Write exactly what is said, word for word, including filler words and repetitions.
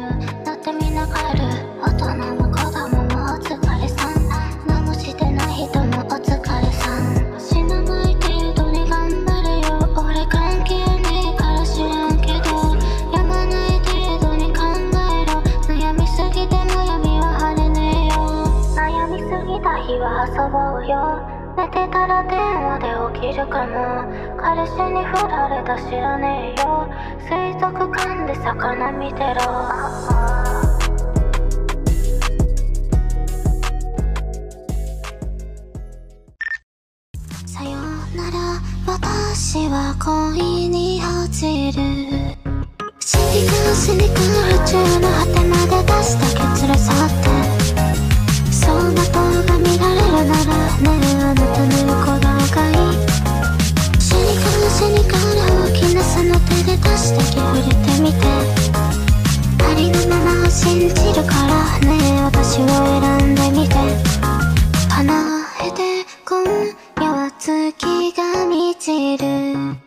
だってみんな帰る。大人も子供もお疲れさん。何もしてない人もお疲れさん。死なない程度に頑張れよ。俺関係ねえから知らんけど、やまない程度に考えろ。悩みすぎても闇は晴れねえよ。悩みすぎた日は遊ぼうよ。寝てたら電話で起きるかも。彼氏に振られた知らねえよ。水族館で魚見てろ。さよなら私は恋に落ちる。シニカシニカ宇宙の果てまで出した結論去って、走馬灯が見られるならねえあなたの横顔がいい。シニカルシニカル大きなその手で出した気触れてみて、ありのままを信じるからねえ私を選んでみて。離れて今夜は月が満ちる。